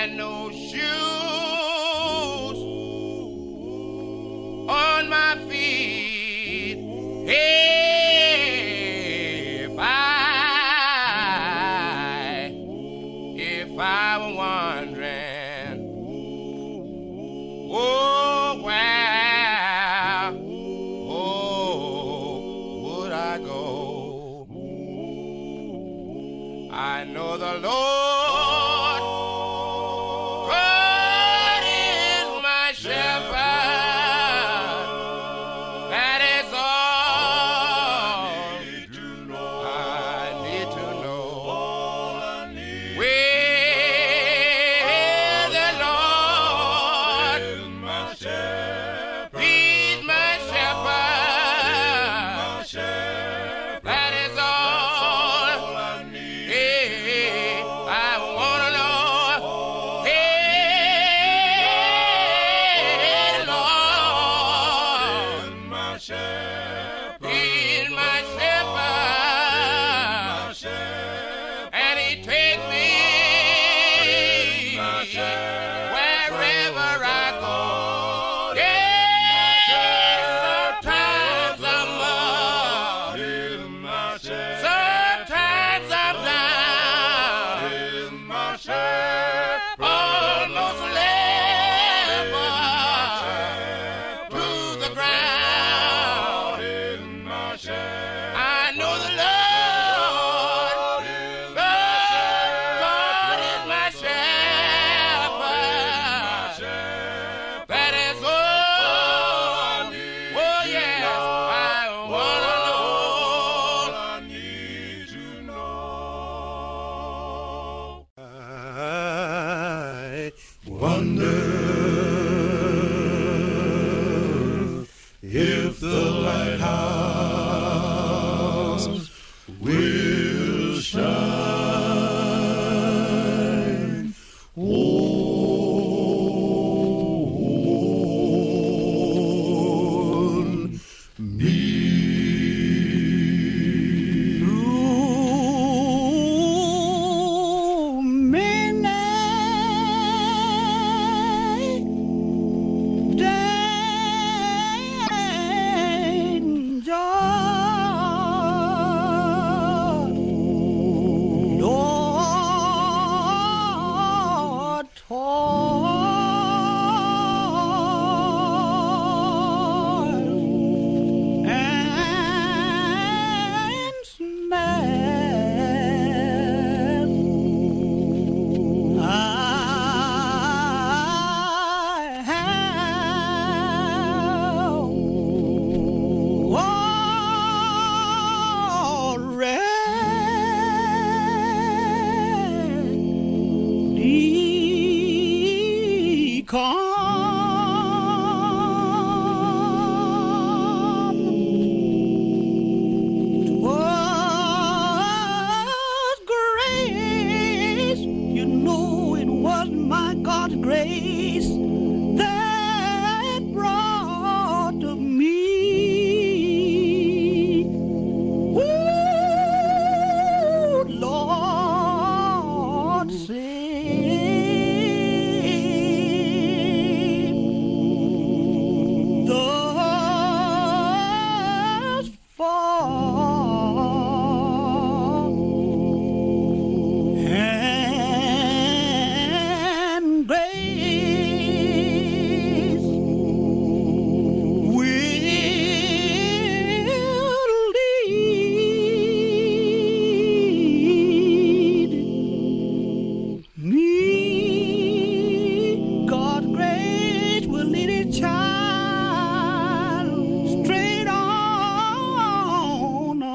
had no shoes on my feet. If I were wandering, oh, where, oh, would I go? I know the Lord God is my shepherd. That is all I need to know. Where the Lord is my shepherd. He's my shepherd. That is all I need. Hey, I wanna know. Hey, Lord, my shepherd. He's my shepherd. And he takes me wherever I go. Yeah, sometimes I'm up, sometimes I'm down, almost level to the ground. I know the Lord God is my shepherd. That is all. Oh yes, I wanna know. I need to know. I wonder if the lighthouse will shine on me. Through midnight danger, Lord, toil and snare, I have already come. Was grace, you know it was my God's grace that brought to me. Ooh, Lord, save thus far, and grace will lead me. God's grace will lead a child straight on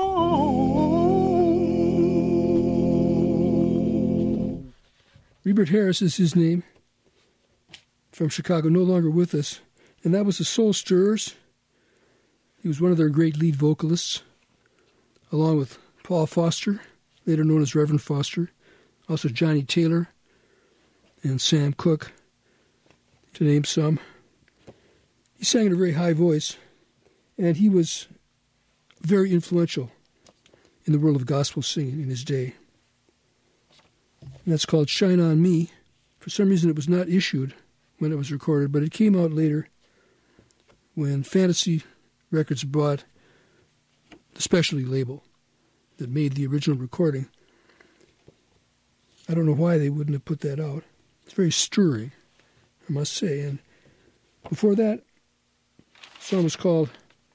home. Rebert Harris is his name, from Chicago, no longer with us. And that was the Soul Stirrers. He was one of their great lead vocalists, along with Paul Foster, later known as Reverend Foster, also Johnny Taylor and Sam Cooke, to name some. He sang in a very high voice, and he was very influential in the world of gospel singing in his day. And that's called Shine On Me For some reason, it was not issued when it was recorded, but it came out later when Fantasy Records bought the specialty label that made the original recording. I don't know why they wouldn't have put that out. It's very stirring, I must say. And before that, the song was called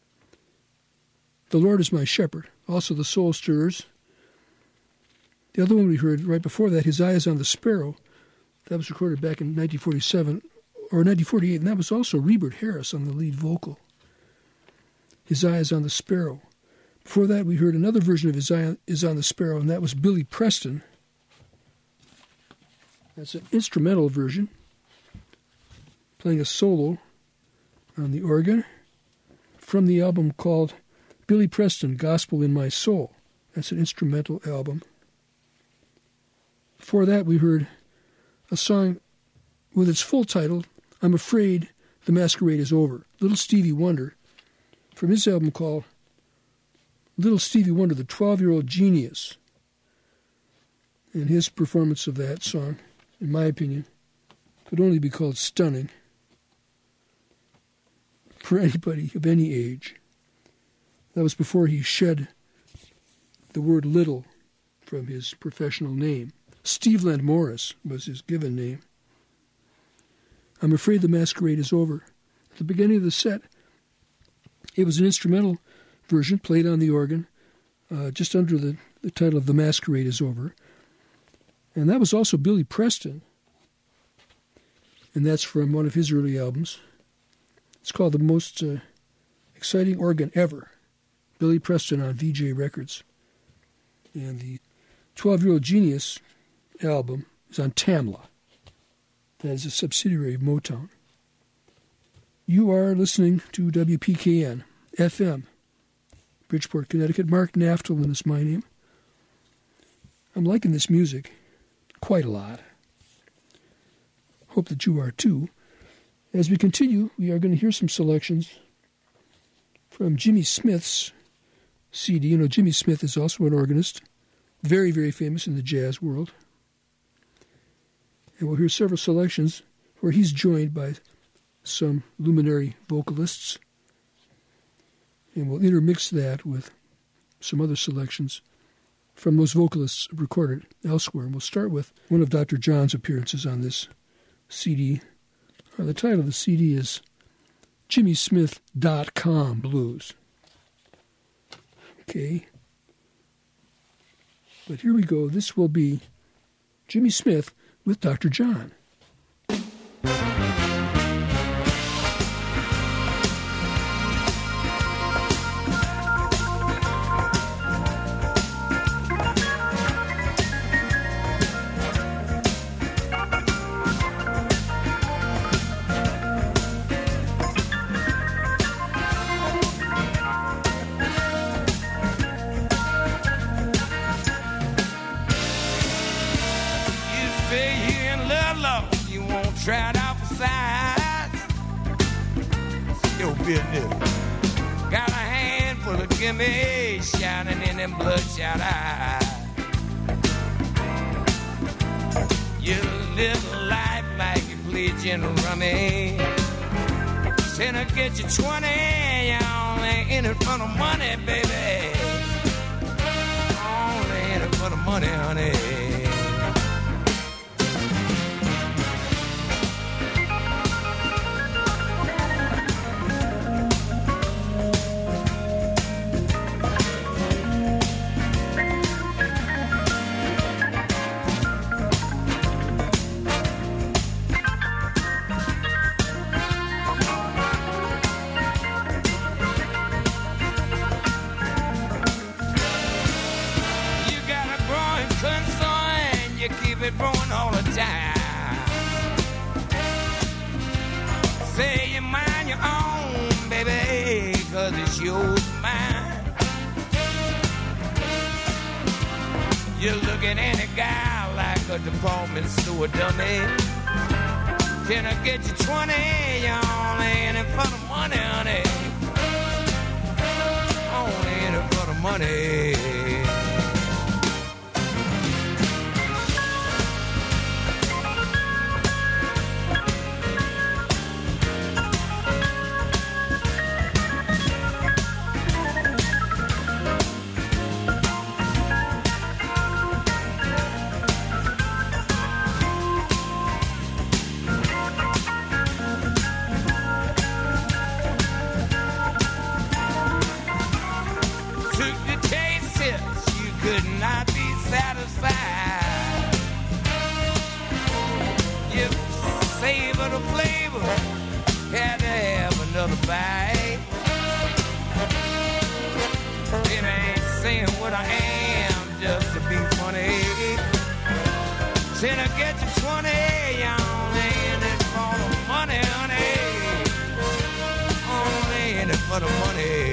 The Lord is My Shepherd, also the Soul Stirrers. The other one we heard right before that, His Eye is on the Sparrow, that was recorded back in 1947 or 1948, and that was also Rebert Harris on the lead vocal. His Eye is on the Sparrow. Before that, we heard another version of His Eye is on the Sparrow, and that was Billy Preston. That's an instrumental version, playing a solo on the organ from the album called Billy Preston, Gospel in My Soul. That's an instrumental album. Before that, we heard a song with its full title, I'm Afraid the Masquerade is Over. Little Stevie Wonder, from his album called Little Stevie Wonder, the 12-Year-Old Genius. And his performance of that song, in my opinion, could only be called stunning for anybody of any age. That was before he shed the word little from his professional name. Steveland Morris was his given name. I'm Afraid the Masquerade is Over. At the beginning of the set, it was an instrumental version played on the organ, just under the title of The Masquerade is Over. And that was also Billy Preston. And that's from one of his early albums. It's called The Most Exciting Organ Ever. Billy Preston on VJ Records. And the 12-Year-Old Genius album is on Tamla. That is a subsidiary of Motown. You are listening to WPKN FM, Bridgeport, Connecticut. Mark Naftalin is my name. I'm liking this music quite a lot. Hope that you are too. As we continue, we are going to hear some selections from Jimmy Smith's CD. You know, Jimmy Smith is also an organist, very, very famous in the jazz world. And we'll hear several selections where he's joined by some luminary vocalists. And we'll intermix that with some other selections from those vocalists recorded elsewhere. And we'll start with one of Dr. John's appearances on this CD. The title of the CD is JimmySmith.com Blues. Okay. But here we go. This will be Jimmy Smith with Dr. John. Try it out for size. Your business. Got a handful of gimme shining in them bloodshot eyes. You live a life like you play gin rummy. Sinner get you 20, you only in it for the money, baby. Only in it for the money, honey. Growing all the time. Say you mind your own, baby, 'cause it's yours and mine. You look at any guy like a department store dummy. Can I get you 20? You're only in it for the money, honey. Only in it for the money. savor the flavor, had to have another bite. It ain't saying what I am just to be funny. Said I get you 20, y'all ain't it for the money, honey. Only in it for the money.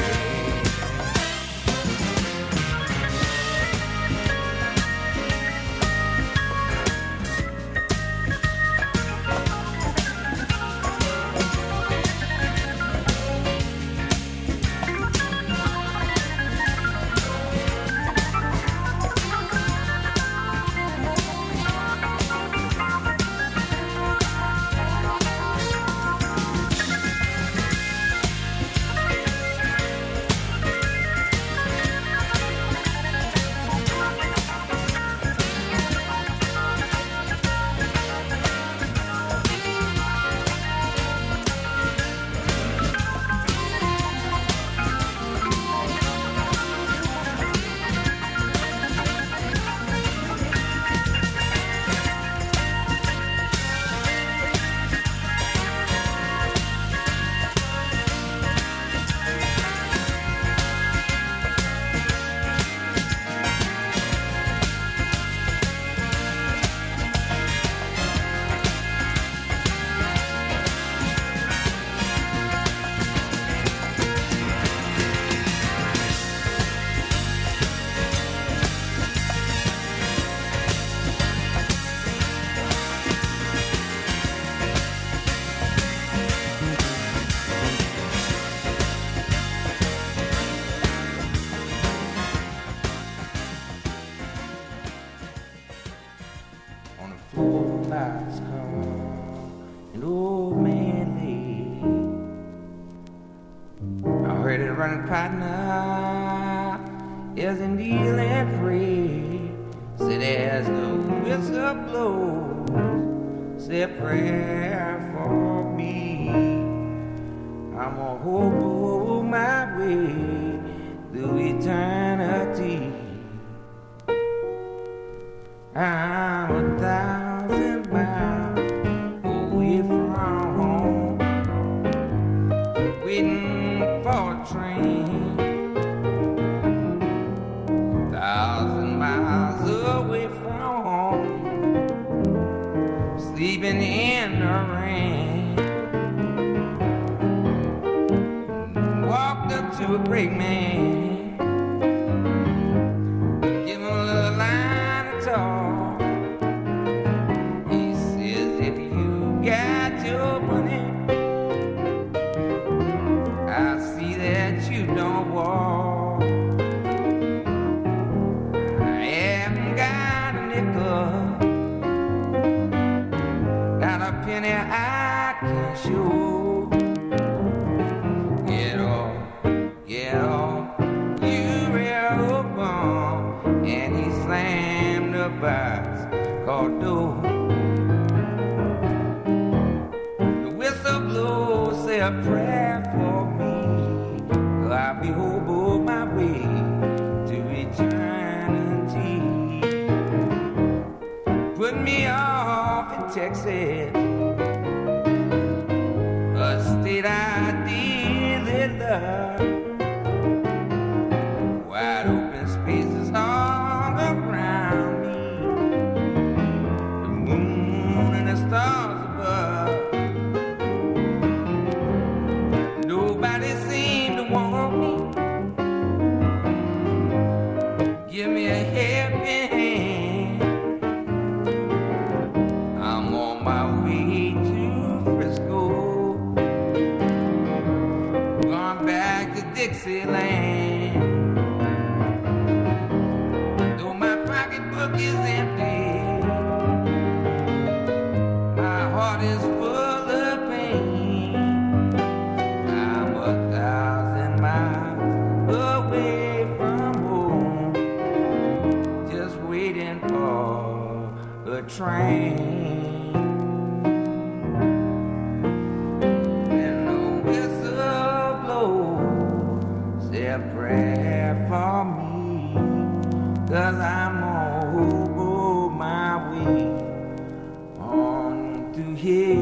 Partner is in dealing free. Say there's no whistle blows. Say a prayer for me. I'm a hobo my way through eternity. I'm 1,000 miles away from home, waiting for a train. 1,000 miles away from home, sleeping in the rain. Walked up to a great man, give him a little line of talk. He says, if you got your money, I see that you don't walk. I haven't got a nickel, got a penny I can show. Get off, you real bum. And he slammed the box called door. The whistle blows, say a prayer for me. I'll be hobo my way to eternity. Put me off in Texas, a state I dearly love. Wide open spaces all around me, the moon and the stars above. Nobody seemed to want me. Give me a helping hand. I'm on my way to Frisco, going back to Dixieland. Though my pocketbook is empty, my heart is full of pain. I'm 1,000 miles away from home, just waiting for a train. And the whistle blows, say a prayer for me, 'cause I'm on hobo my way on to here.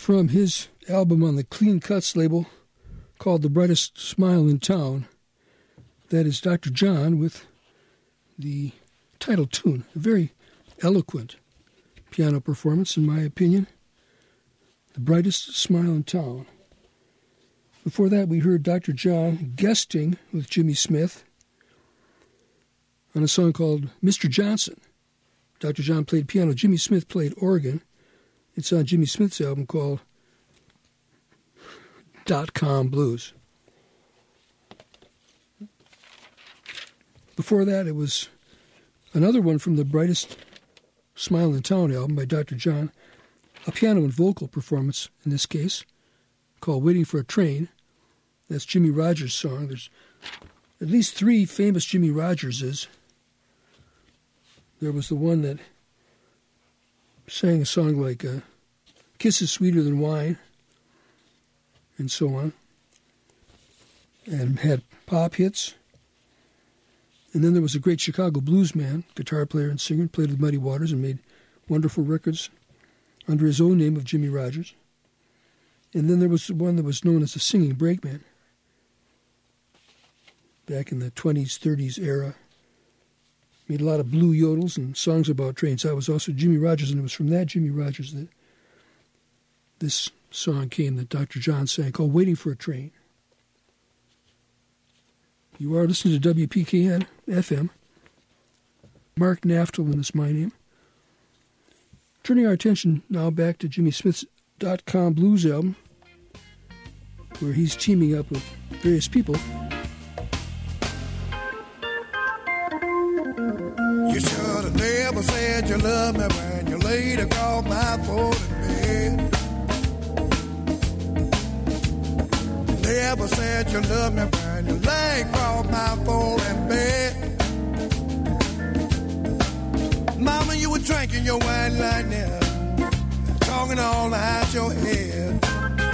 from his album on the Clean Cuts label called The Brightest Smile in Town. That is Dr. John with the title tune. A very eloquent piano performance, in my opinion. The Brightest Smile in Town. Before that, we heard Dr. John guesting with Jimmy Smith on a song called Mr. Johnson. Dr. John played piano. Jimmy Smith played organ. It's on Jimmy Smith's album called .com Blues. Before that, it was another one from the Brightest Smile in Town album by Dr. John, a piano and vocal performance in this case, called Waiting for a Train. That's Jimmy Rogers' song. There's at least 3 famous Jimmy Rogerses. There was the one that sang a song like Kiss is Sweeter Than Wine, and so on, and had pop hits. And then there was a great Chicago blues man, guitar player and singer, played with Muddy Waters and made wonderful records under his own name of Jimmy Rogers. And then there was one that was known as the Singing Brakeman back in the 20s, 30s era. Made a lot of blue yodels and songs about trains. That was also Jimmy Rogers, and it was from that Jimmy Rogers that this song came that Dr. John sang, called Waiting for a Train. You are listening to WPKN FM. Mark Naftalin is my name. Turning our attention now back to Jimmy Smith's .com Blues album, where he's teaming up with various people. You should have never said you love me when you later called my phone in bed. Never said you love me when you lay called my phone in bed. Mama, you were drinking your wine like now, talking all out your head.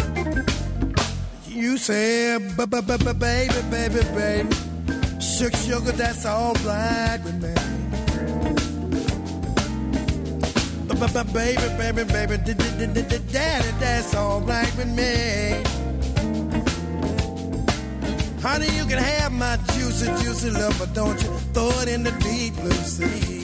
You said, baby, baby, baby, sugar, that's all right with me. Baby, daddy, that's all right with me. Honey, you can have my juicy love, but don't you throw it in the deep blue sea.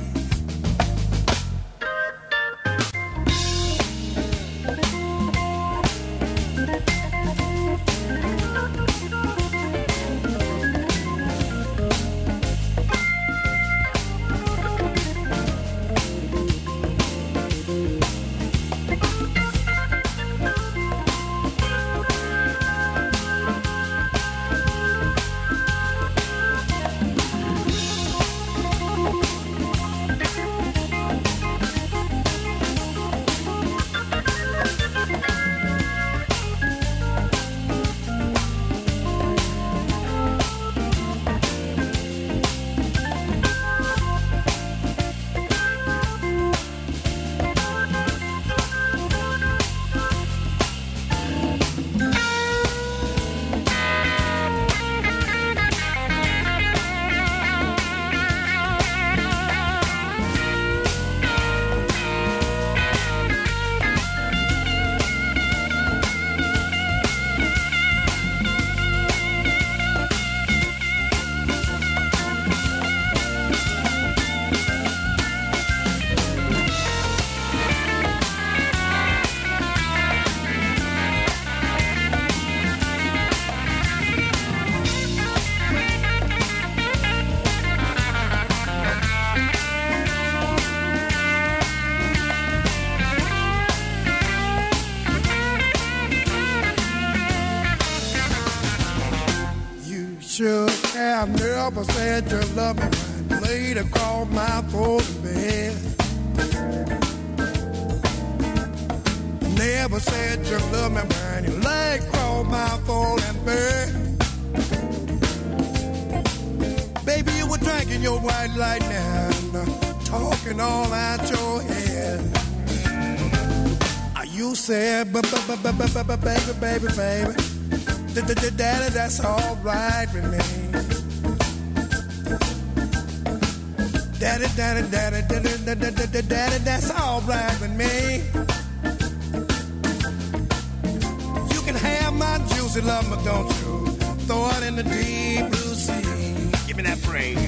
I never said you love me when you later called my phone in bed. Never said you love me when you later called my phone in bed. Baby, you were drinking your white lightning, talking all out your head. You said, baby, daddy, that's all right with me. Daddy, that's all right with me. my juicy love, but don't you throw it in the deep blue sea. Give me that break.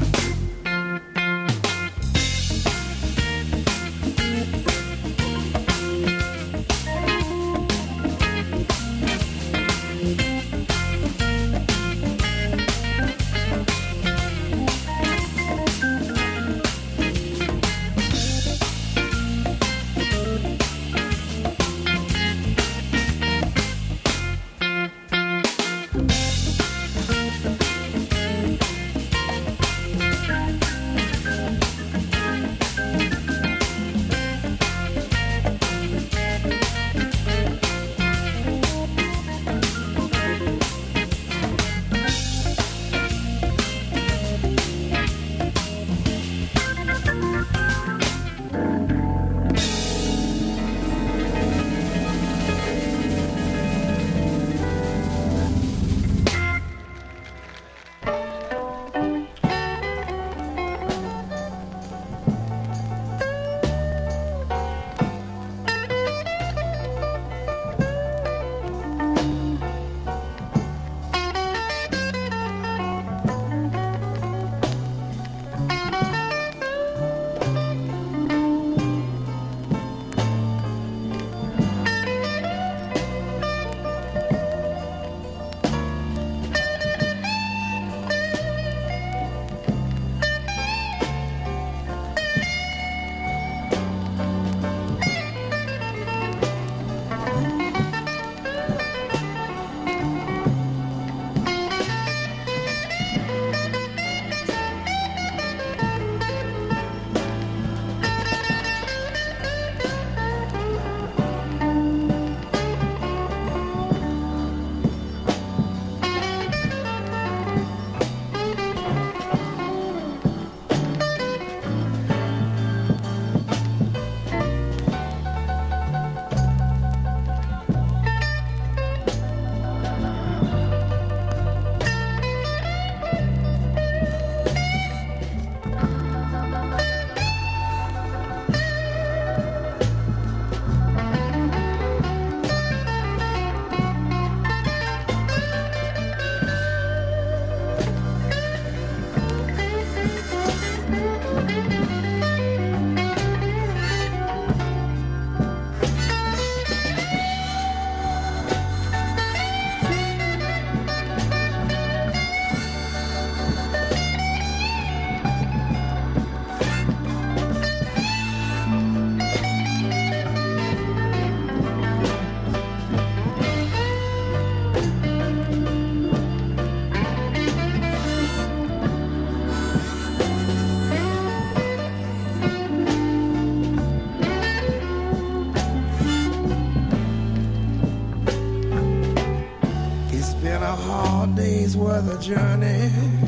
Worth a journey,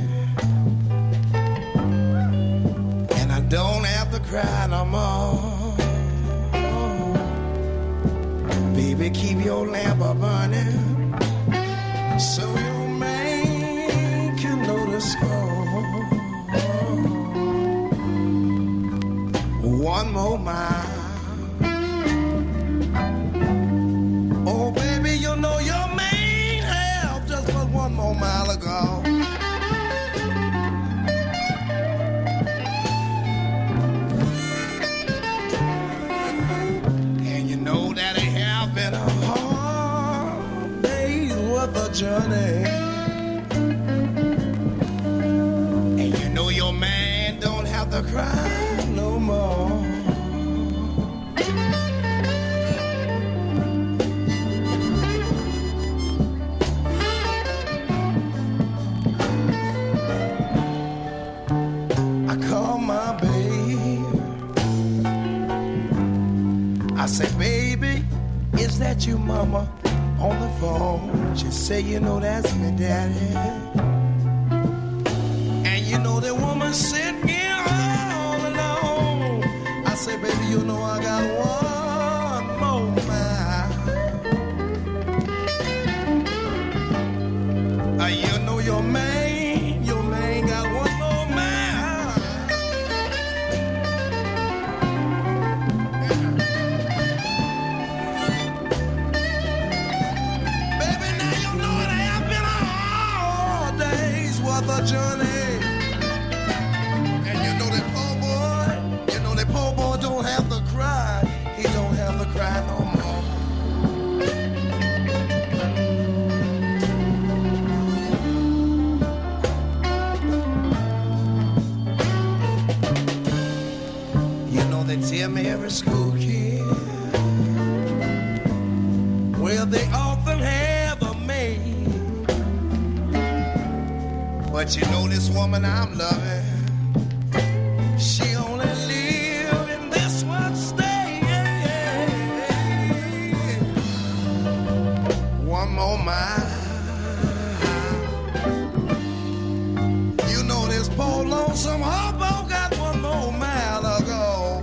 and I don't have to cry no more. Baby, keep your lamp a burning, so your man can know the score. One more mile. Oh, baby, you know your man have just but one more mile ago. And you know that it have been a hard day's worth of journey. And you know your man don't have to cry no more. I say, baby, is that you, mama, on the phone? She say, you know, that's me, daddy. And you know that woman sitting here all alone. I say, baby, you know I got one more mile. You know your man got one more mile. Baby, they tell me every school kid, well, they often have a maid. But you know this woman I'm loving, she only live in this one state. One more mile. You know this poor lonesome hobo got one more mile to go.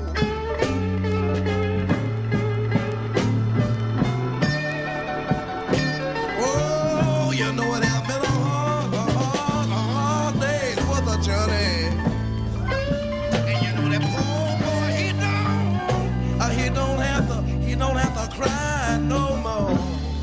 Oh, you know it has been a hard day's worth of journey. And you know that poor boy, he don't have to cry no more.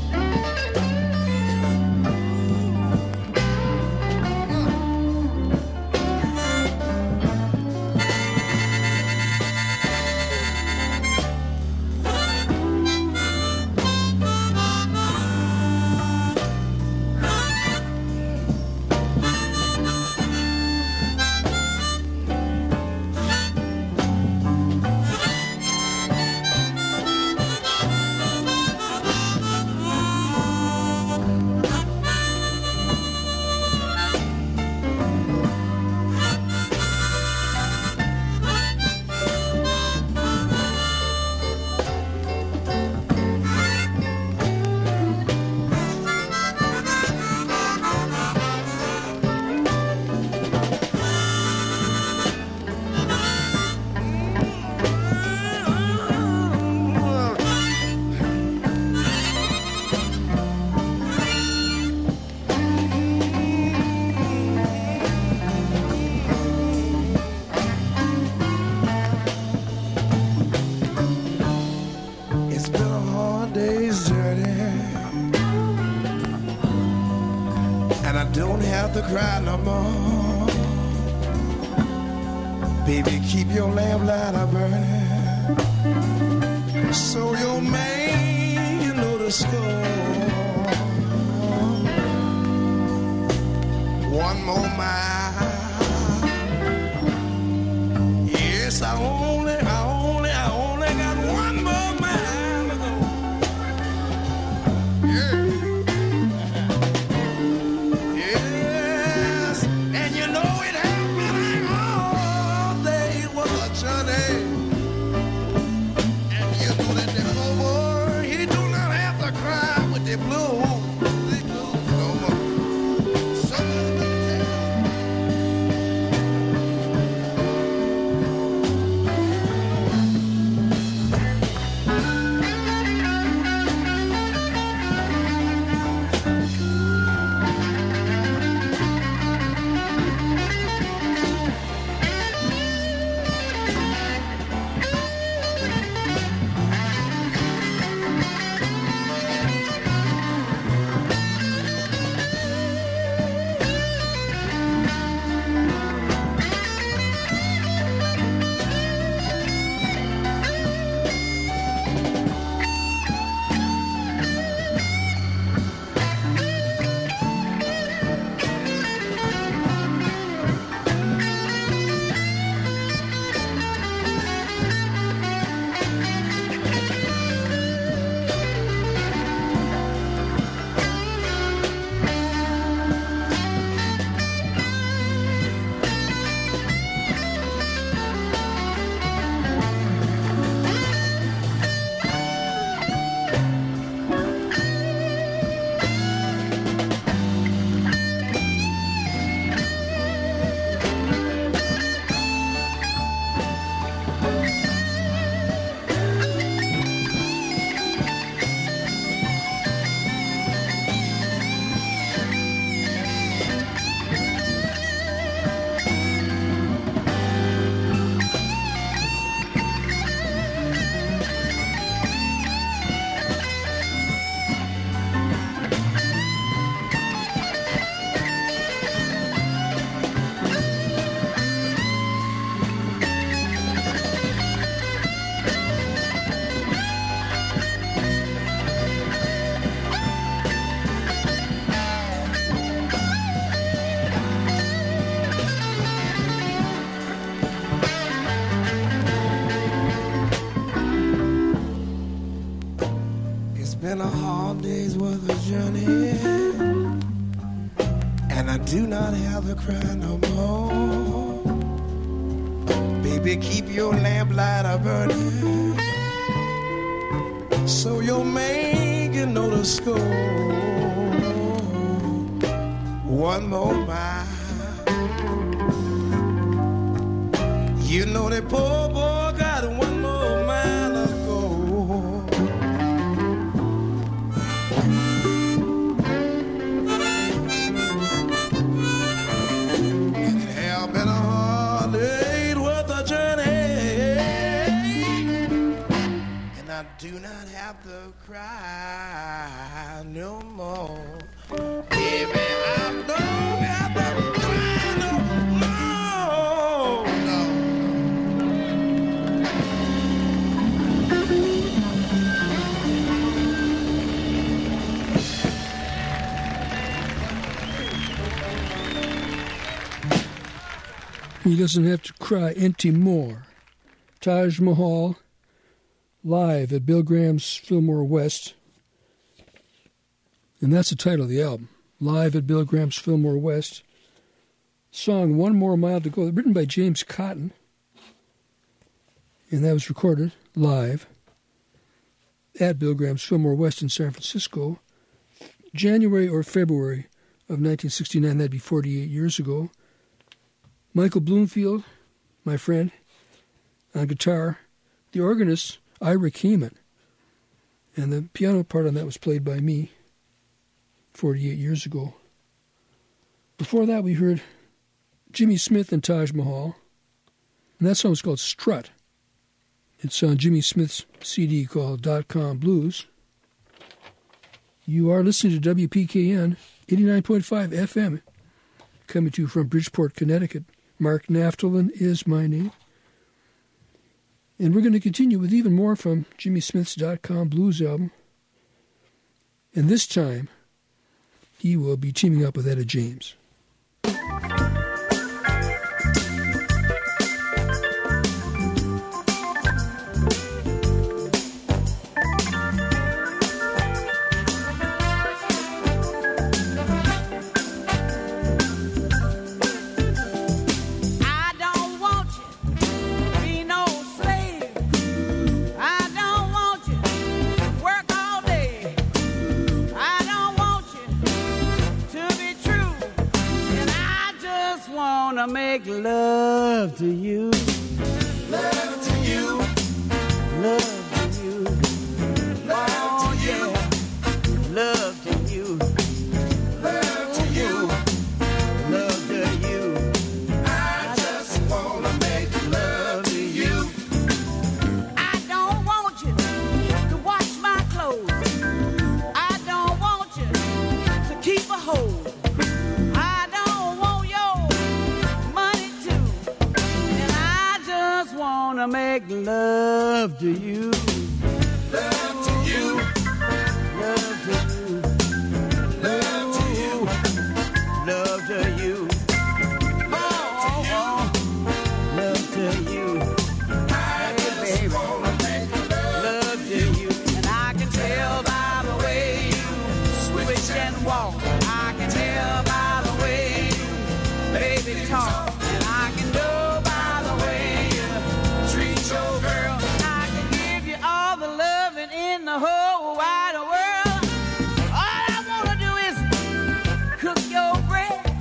To cry no more. Baby, keep your lamp light a burning, so your man, you know the score. One more mile. Yes, I only got one more mile to go. Yeah. journey, and I do not have to cry no more. Baby, keep your lamplight a burning, so your man can know the score. One more mile. You know that poor boy got one more mile to go. And it have been a hard day worth a journey, and I do not have to cry no more. Baby, I don't have to cry no more. No. He doesn't have to cry anymore. Taj Mahal, live at Bill Graham's Fillmore West. And that's the title of the album, Live at Bill Graham's Fillmore West. Song One More Mile to Go, written by James Cotton. And that was recorded live at Bill Graham's Fillmore West in San Francisco, January or February of 1969. That'd be 48 years ago. Michael Bloomfield, my friend, on guitar. The organist, Ira Kamen. And the piano part on that was played by me 48 years ago. Before that, we heard Jimmy Smith and Taj Mahal. And that song was called Strut. It's on Jimmy Smith's CD called .com Blues. You are listening to WPKN 89.5 FM, coming to you from Bridgeport, Connecticut. Mark Naftalin is my name. And we're going to continue with even more from Jimmy Smith's .com Blues album. And this time, he will be teaming up with Etta James. Make love to you, Love to you, love to you, love to you, love to you, love to you, love to you. I just wanna make love to you. I don't want you to wash my clothes. I don't want you to keep a hold. I don't want your money too. And I just wanna make love to you. Love to you, Love to you. love to you, Love to you. Love to you. I just wanna make love. Love to you. And I can tell by the way you switch and walk. I can tell by the way you baby talk. And I can know by the way you treat your girl. I can give you all the loving in the whole wide world. All I wanna do is cook your bread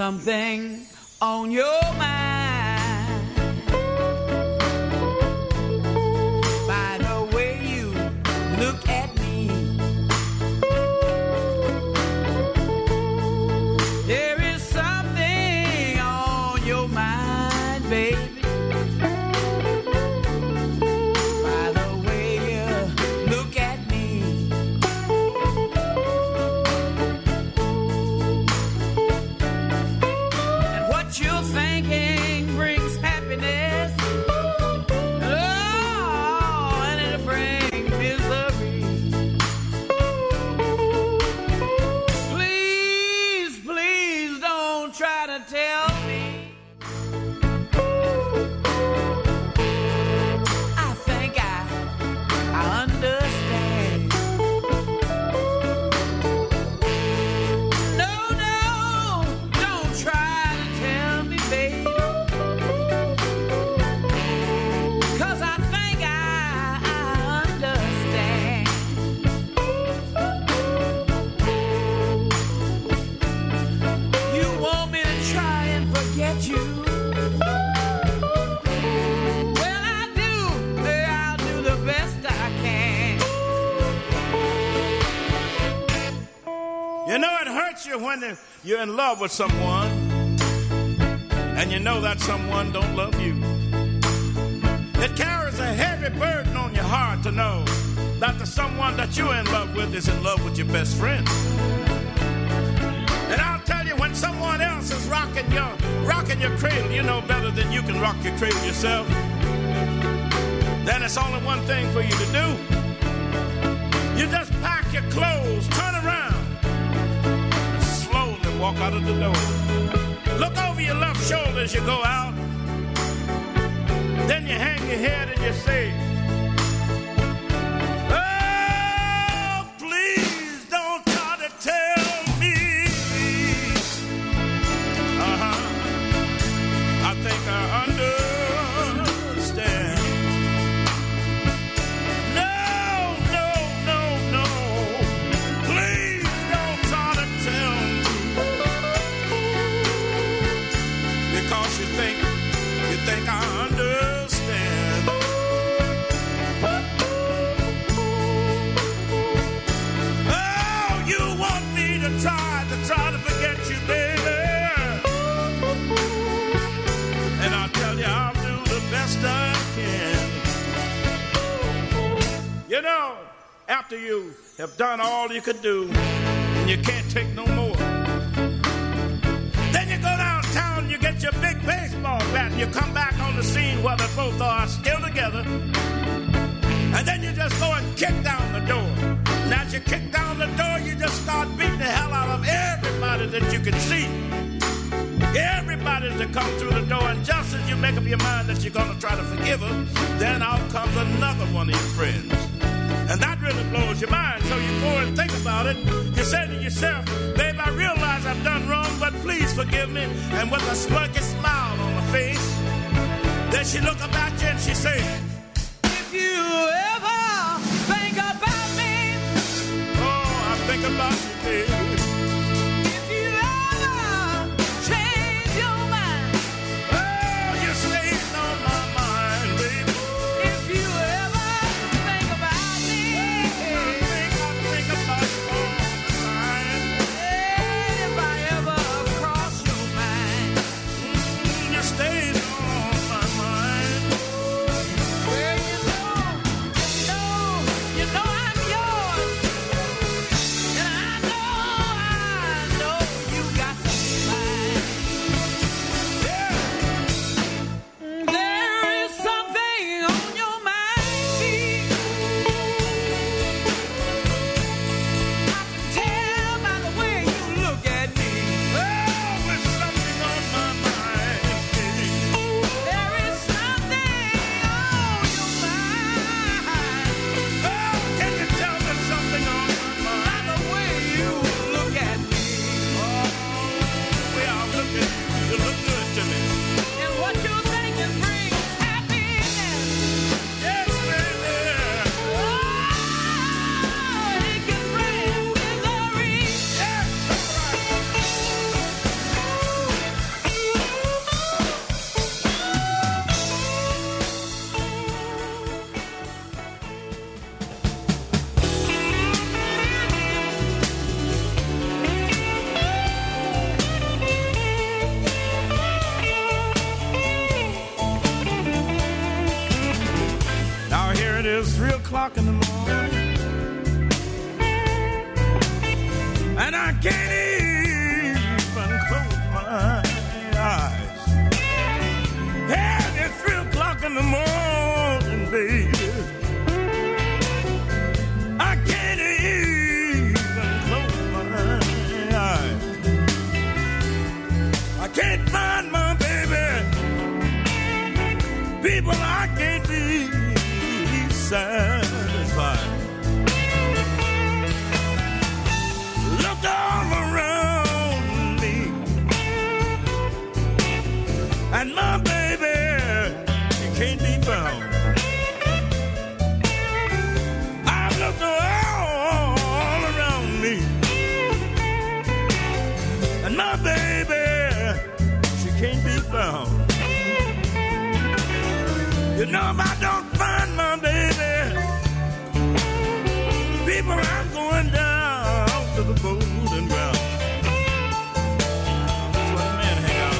something on your mind. By the way you look at me, there is something on your mind, baby. By the way you look at me, and what you're thinking brings happiness. Oh, and it'll bring misery. Please, please don't try to tell me. I think I understand. No, no, don't try to tell me, baby. 'Cause I think I understand. You want me to try and forget you? Well, I do. I'll do the best I can. You know, it hurts you when you're in love with someone and you know that someone don't love you. It carries a heavy burden on your heart to know that the someone that you're in love with is in love with your best friend. And I'll tell you, when someone else is rocking your cradle, you know better than you can rock your cradle yourself. Then it's only one thing for you to do. You just pack your clothes, turn around, and slowly walk out of the door. Look over your left shoulder as you go out. Then you hang your head and you say, oh, please don't try to tell me. I think I understand. No, no, no, no. Please don't try to tell me. Because you think I understand. Oh, you want me to try to forget you, baby. And I'll tell you, I'll do the best I can. You know, after you have done all you could do, and you can't take no more, then you go downtown, you get your big baseball bat, and you come back on the scene where they both are still together. And then you just go and kick down the door. And as you kick down the door, you just start beating the hell out of everybody that you can see. Everybody to come through the door, and just as you make up your mind that you're going to try to forgive her, then out comes another one of your friends. And that really blows your mind, so you go and think about it. You say to yourself, babe, I realize I've done wrong, but please forgive me. And with a smirky smile on her face, then she look up at you and she say, If you ever think about me, oh, I think about you, baby. if you ever change your mind, Oh, you stayed on my mind, baby. if you ever think about me, I think about you all the time. and if I ever cross your mind, You stayed on my mind. o'clock in the morning, and I can't even close my eyes. Yeah, it's 3 o'clock in the morning, baby. I can't even close my eyes. I can't find my baby. People, I can't be satisfied. Look all around me, and my baby, she can't be found. I've looked all around me, and my baby, she can't be found. You know, if I don't find my baby, people, I'm going down to the golden ground. That's where the men hang out.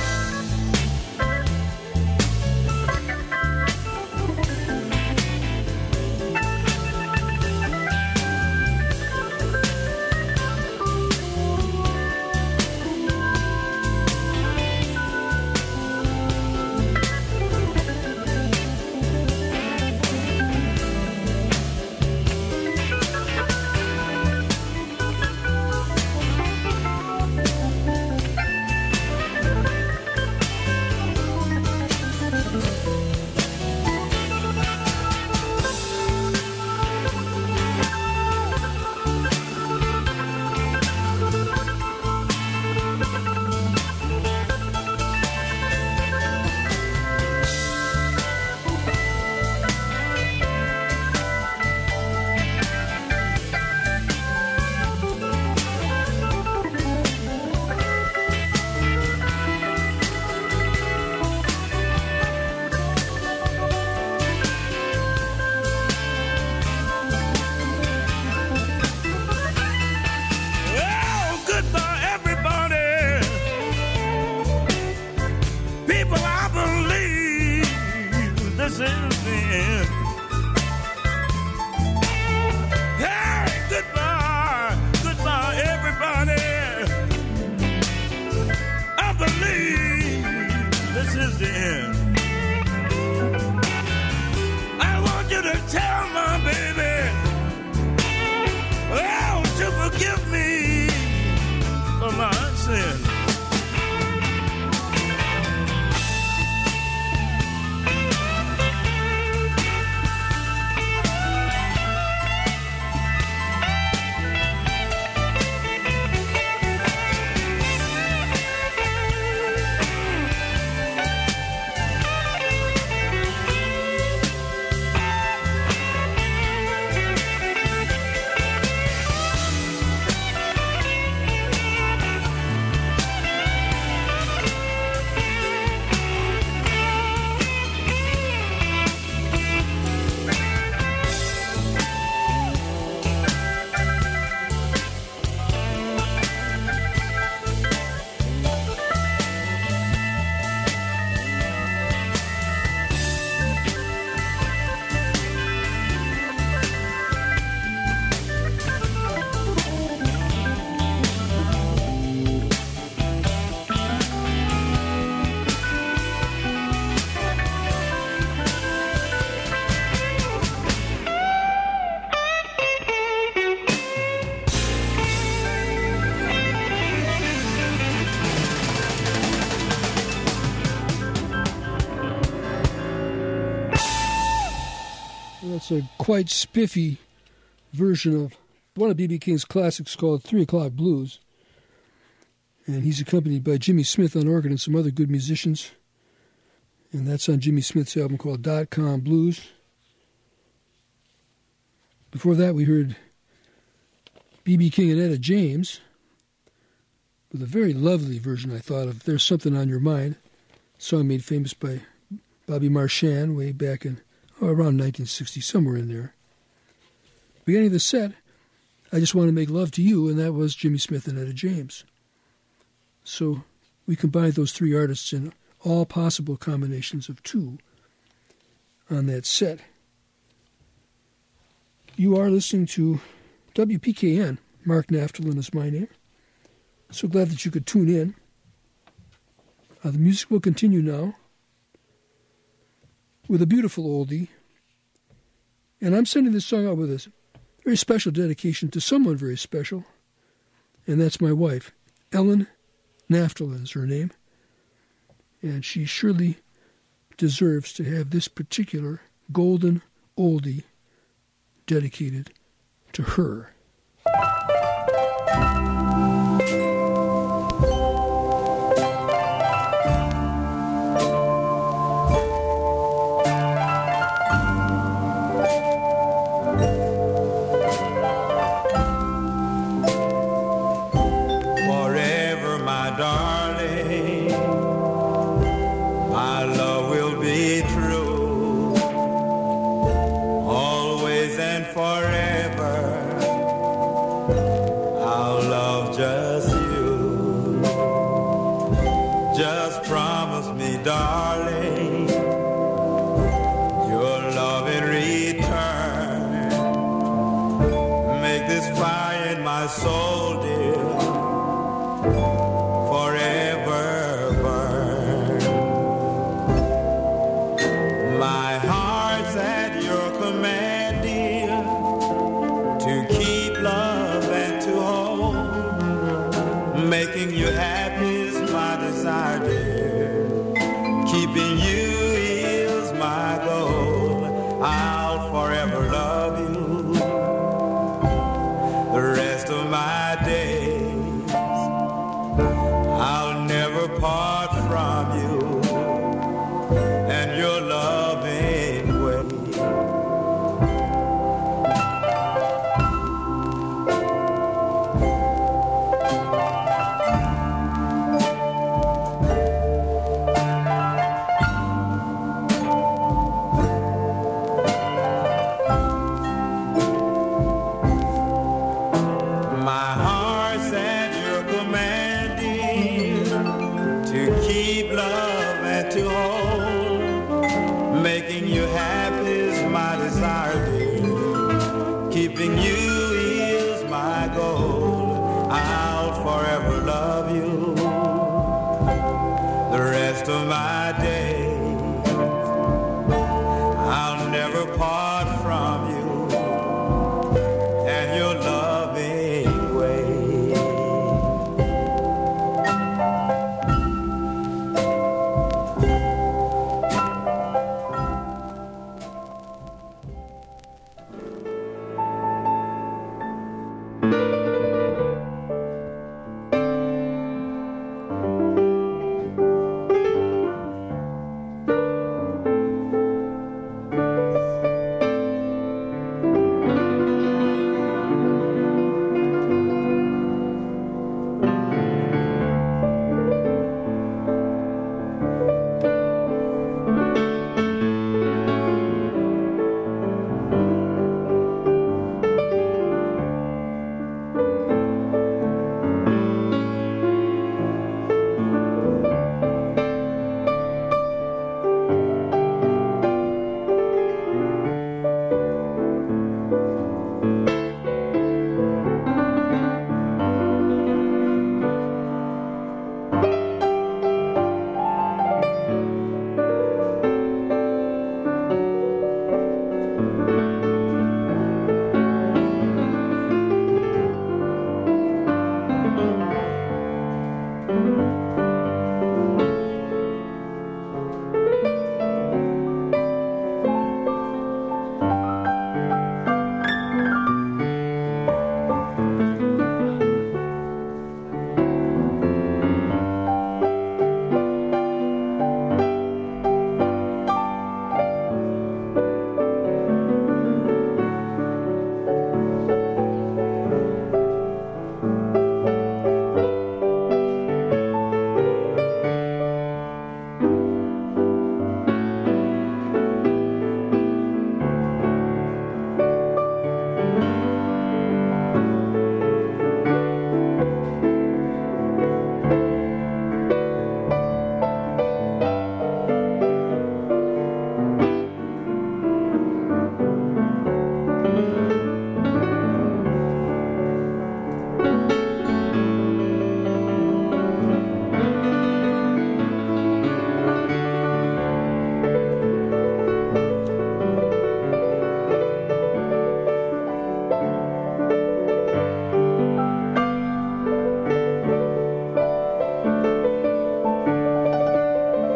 That's a quite spiffy version of one of B.B. King's classics called 3 O'Clock Blues. And he's accompanied by Jimmy Smith on organ and some other good musicians. And that's on Jimmy Smith's album called .com Blues. Before that, we heard B.B. King and Etta James with a very lovely version, I thought, of There's Something on Your Mind, a song made famous by Bobby Marchand way back in around 1960, somewhere in there. Beginning of the set, I Just Want to Make Love to You, and that was Jimmy Smith and Etta James. So we combined those three artists in all possible combinations of two on that set. You are listening to WPKN. Mark Naftalin is my name. So glad that you could tune in. The music will continue now with a beautiful oldie. And I'm sending this song out with a very special dedication to someone very special. And that's my wife. Ellen Naftalin is her name. And she surely deserves to have this particular golden oldie dedicated to her. Forever, my darling, my love will be true, always and forever. I'll love just you. Just promise me, darling, your love in return. Make this fire in my soul, dear, forever burn. My heart's at your command, dear, to keep love and to hold. Making you happy is my desire, dear. Keeping you is my goal. I'll forever love you the rest of my days. I'll never part from you and your loving way. My heart's at your command, dear, to keep love and to hold. Making you happy is my desire, dear. Keeping you is my goal. I'll forever love you the rest of my days. I'll never part from you and your loving way.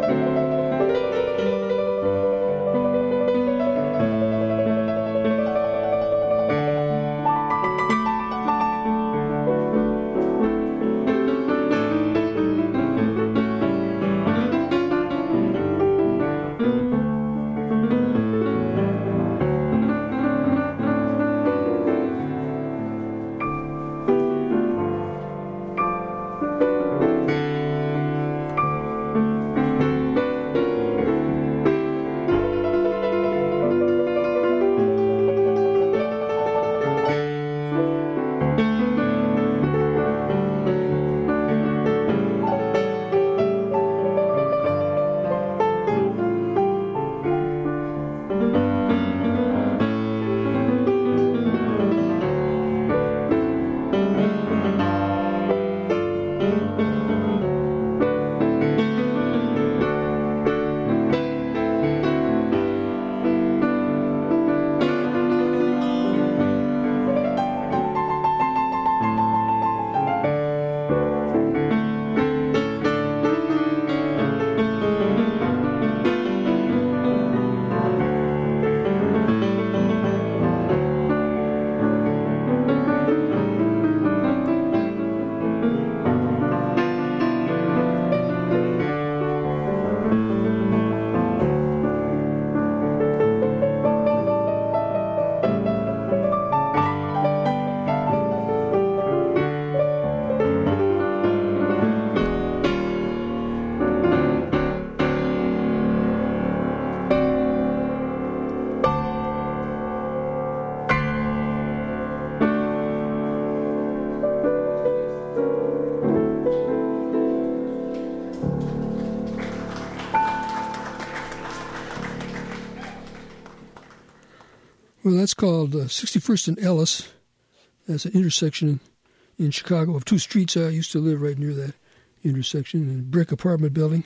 Well, that's called 61st and Ellis. That's an intersection in Chicago of two streets. I used to live right near that intersection in a brick apartment building.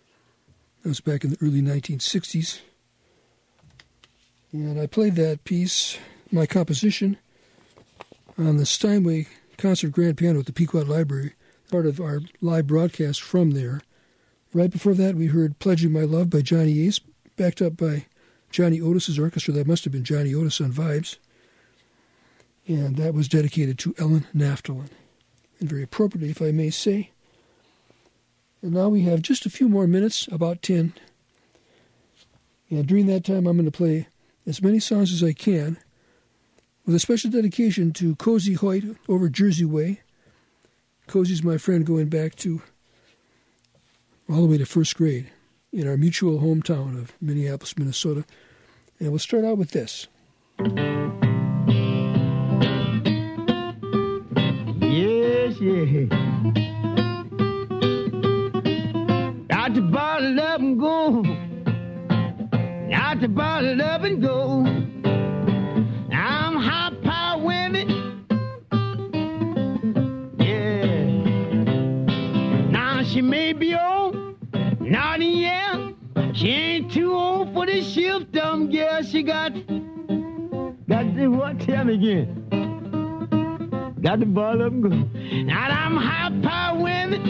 That was back in the early 1960s. And I played that piece, my composition, on the Steinway Concert Grand Piano at the Pequot Library, part of our live broadcast from there. Right before that, we heard Pledging My Love by Johnny Ace, backed up by Johnny Otis's orchestra. That must have been Johnny Otis on vibes. And that was dedicated to Ellen Naftalin. And very appropriately, if I may say. And now we have just a few more minutes, about 10. And during that time, I'm going to play as many songs as I can, with a special dedication to Cozy Hoyt over Jersey Way. Cozy's my friend going back to all the way to first grade in our mutual hometown of Minneapolis, Minnesota. And we'll start out with this. Yes, yeah. Got to bottle up and go. Got to bottle up and go. I'm high power women. Yeah. Now she may be old, naughty, yeah. She ain't too old for this shift, girl. She got the what? Tell me again. Got the ball up and go. Now I'm high power women.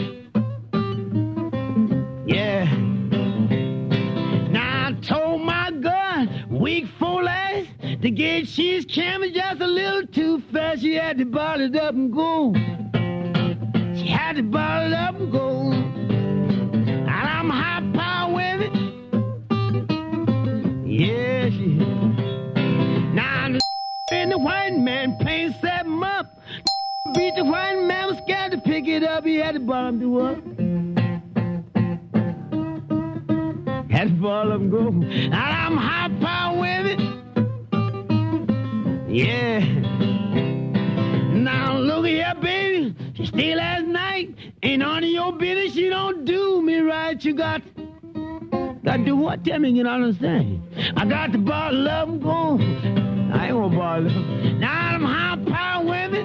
Yeah. Now I told my girl week 4 last to get she's coming just a little too fast. She had to bottle it up and go. She had to bottle it up and go. And I'm high power women. Yeah, she. Now in the white man paint set him up. Beat the white man was scared to pick it up. He had to bottom to up. Had to ball up and go. And I'm high power women. Yeah. Now look here, baby. She stayed last night. Ain't none of your business. She don't do me right. You got to do what? Tell me you don't understand. I got to bottle up and go. I ain't gonna bottle up. Now I'm high power women.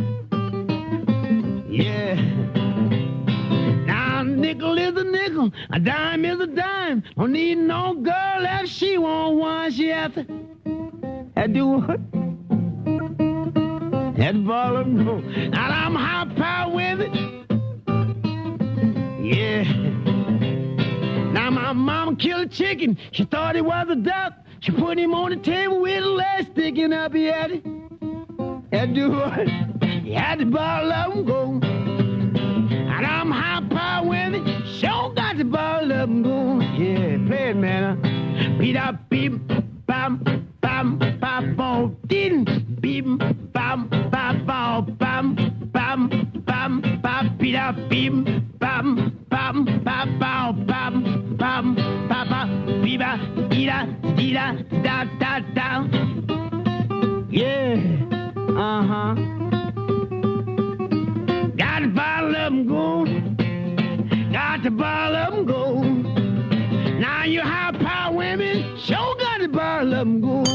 Yeah. Now a nickel is a nickel, a dime is a dime. Don't need no girl if she want one. She have to do what? Had to ball up and go. Now I'm high power women. Yeah. Now my My mama killed a chicken. She thought it was a duck. She put him on the table with a leg sticking up. He had it. Had to do what? He had to bottle of them go. And I'm high power women. Sure got the bottle of them go. Yeah, play it, man. Beat up, beep, bam, bam, bam, bam, didn't beep, bam, bam, bam, bam, bam, bam, bam, beat up, beep, bam, bam, bam, bam, bam, bam, bam, bam, beeba, ida, ida, da, da, da. Yeah, Got the bottle of them go. Got the bottle of them go. Now you high power women, sure got the bottle of them go.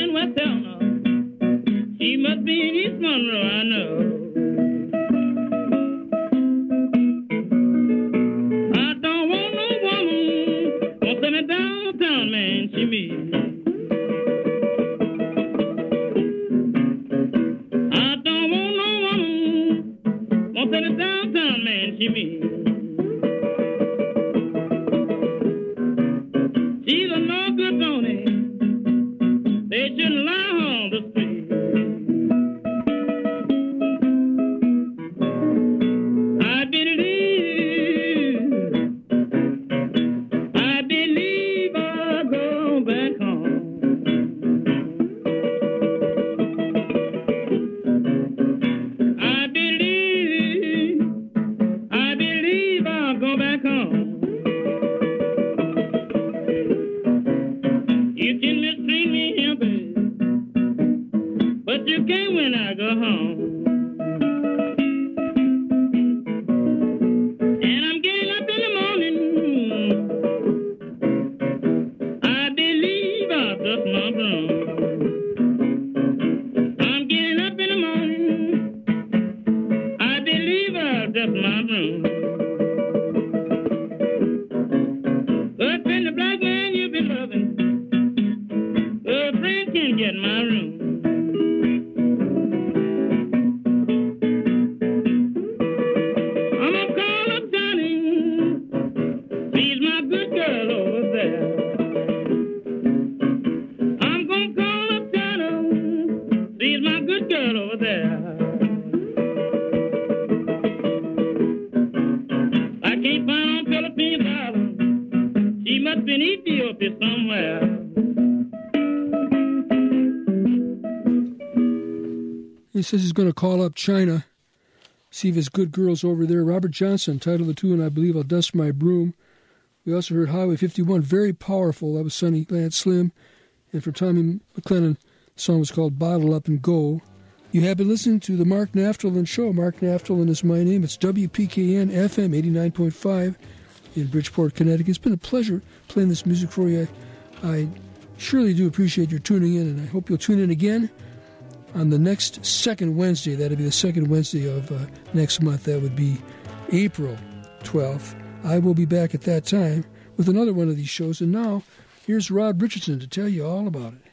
Monroe, I know. And I'm getting up in the morning. I believe I'll dust my broom. I'm getting up in the morning. I believe I'll dust my broom. Up in the black man you've been loving, a friend can get my room. I'm gonna call up Johnny, she's my good girl over there. I'm gonna call up Johnny, she's my good girl over there. I can't find Philippine Island. She must be in Ethiopia somewhere. He says he's going to call up China, see if his good girl's over there. Robert Johnson, title of the tune, I Believe I'll Dust My Broom. We also heard Highway 51, very powerful. That was Sonny Lance Slim. And for Tommy McLennan, the song was called Bottle Up and Go. You have been listening to the Mark Naftalin Show. Mark Naftalin is my name. It's WPKN FM 89.5 in Bridgeport, Connecticut. It's been a pleasure playing this music for you. I surely do appreciate your tuning in, and I hope you'll tune in again on the next second Wednesday. That'll be the second Wednesday of next month. That would be April 12th. I will be back at that time with another one of these shows. And now, here's Rod Richardson to tell you all about it.